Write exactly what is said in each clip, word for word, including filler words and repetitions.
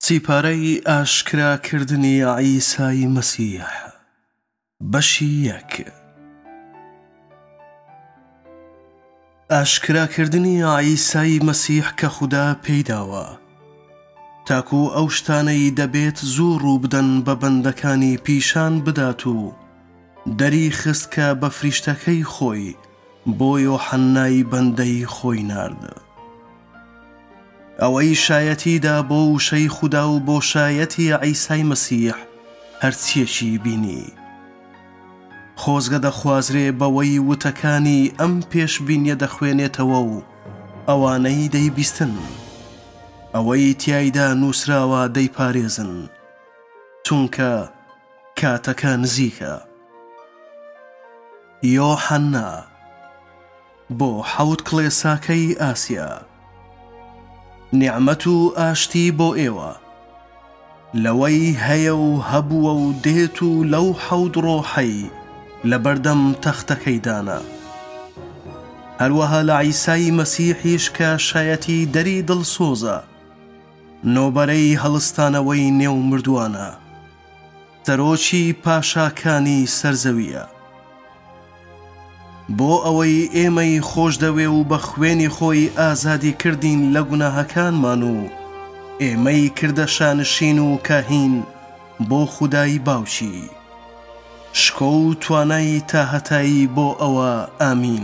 سیپارەی ئاشکراکردنی عیسای مەسیح بەشی یەک. ئاشکراکردنی عیسای مەسیح کە خودا پێیداوە تاکو ئەو شتانەی دەبێت زوو ڕوو بدەن بە بەندەکانی پیشان بدات و دەری خست کە بە فریشتەکەی خۆی بۆ یۆحەنای بەندەی خۆی نارد. ئەوەی شایەتیدا بۆ وشەی خودا و بۆ شایەتی عیسای مەسیح هەرچیەکی بینی. خۆزگە دەخوازرێ بەوەی وتەکانی ئەم پێشبینیە دەخوێنێتەوە و ئەوانەی دەیبیستن، ئەوەی تیایدا نووسراوە دەیپارێزن، چونکە کاتەکە نزیکە. یۆحەنا بۆ حەوت کڵێساکەی ئاسیا. نیعمەت و ئاشتی بۆ ئێوە لەوەی هەیە و هەبووە و دێت و لەو حەوت ڕۆحەی لە بەردەم تەختەکەی دانا، هەروەها لە عیسای مەسیحیش کە شایەتی دەری دڵسۆزە، نۆبەرەی هەڵستانەوەی نێو مردووانە، سەرۆکی پاشاکانی سەرزەویە. بۆ ئەوەی ئێمەی خۆش دەوێ و بە خوێنی خۆی ئازادی کردین لە گوناهەکانمان و ئێمەی کردە شانشین و کاهین بۆ خودای باوکی. شکۆ و توانای تاهەتایی بۆ ئەوە ئامین.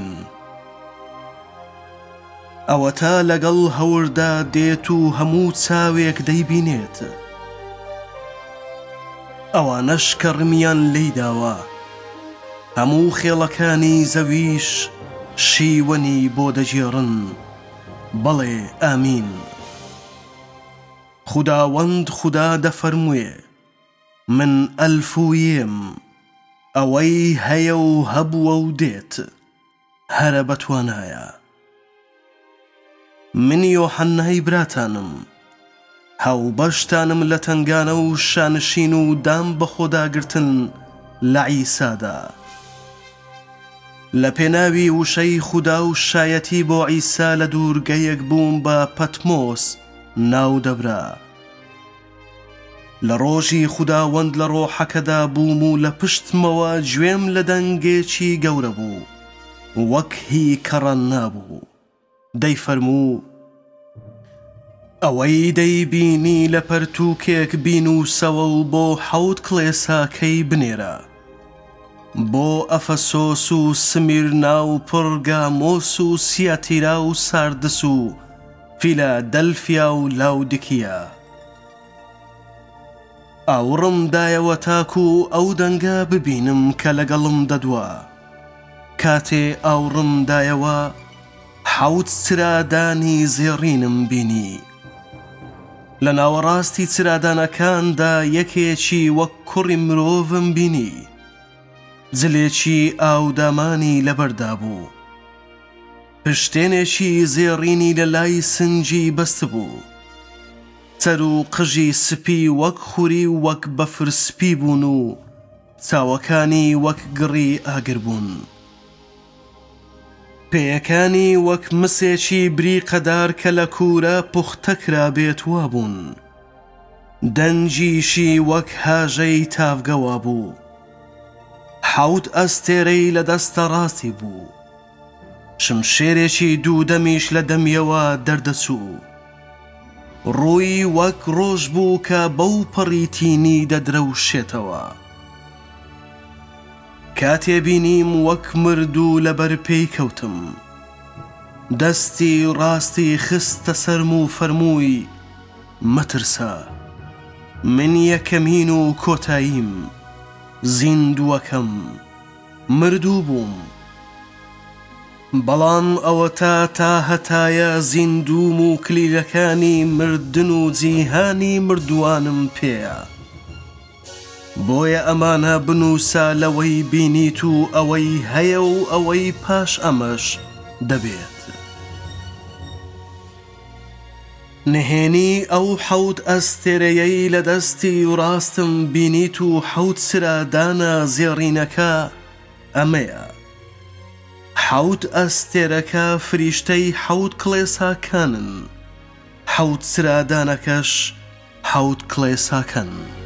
ئەوە تا لەگەڵ هەوردا دێت و هەموو چاوێک دەیبینێت، ئەوانەش کە ڕمیان لێیداوە، هەموو خێڵەکانی زەویش شیوەنی بۆ دەجێڕن. بەڵێ ئامین. خوداوەند خودا دەفەرمووێ: من ئەلفوویێم، ئەوەی هەیە و هەبووە و دێت، هەرە بەتوانایە. من یۆحەنای براتانم، هاوبەشتانم لە تنگانە و شانشین و دام بە خۆداگرتن لە عیسادا. لە پێناوی وشەی خودا و شایەتی بۆ عیسا لە دوورگەیەک بووم بە پەتمۆس ناو دەبرا. لە ڕۆژی خوداوەند لە ڕۆحەکەدا بووم و لە پشتمەوە گوێم لە دەنگێکی گەورە بوو، وەک هی کەڕەن نابوو. دەیفەرموو: ئەوەی دەیبینی لە پەرتووکێک بینووسەوە و بۆ حەوت کڵێساکەی بنێرە، بۆ ئەفەسۆس و سمیرنا و پڕگامۆس و سیاتیرا و ساردس و فیلادەلفیا و لاودیکیا. ئاوڕمدایەوە تاکو ئەو دەنگە ببینم کە لەگەڵم دەدووە. کاتێ ئاوڕمدایەوە حەوت چرادانی زێڕینم بینی. لە ناوەڕاستی چرادانەکاندا یەکێکی وەک کوڕی مرۆڤم بینی، جلێکی ئاودامانی لەبەردا بوو، پشتێنێکی زێڕینی لە لای سنجی بەست بوو، سەر و قژی سپی وەک خوری وەک بەفر سپی بوون و چاوەکانی وەک گڕی ئاگر بوون، پێیەکانی وەک مسێکی بریقەدار کە لە کوورە پوختە کرابێت وا بوون، دەنجیشی وەک هاژەی تافگەوا بوو. حەوت ئەستێرەی لە دەستە ڕاستی بوو، شمشێرێکی دوودەمیش لە دەمیەوە دەردەچوو. ڕووی وەک ڕۆژ بوو کە بەو پەڕیتینی دەدرەوشێتەوە. کاتێ بینیم وەک مردوو لەبەر پێی کەوتم. دەستی ڕاستی خستە سەرم و فەرمووی: مەترسە، من یەکەمین و کۆتاییم، زیندووەکەم. مردوو بووم، بەڵام ئەوە تا تا هەتایە زیندووم و کلیلەکانی مردن و جیهانی مردووانم پێیە. بۆیە ئەمانە بنووسە لەوەی بینیت و ئەوەی هەیە و ئەوەی پاش ئەمەش دەبێت. نهێنی ئەو حەوت ئەستێرەیەی لە دەستی ڕاستم بینیت و حەوت سرادانە زێڕینەکە ئەمەیە. حەوت ئەستێرەکە فریشتەی حەوت کڵێساکانن، حەوت سرادانەکەش حەوت کڵێساکەن.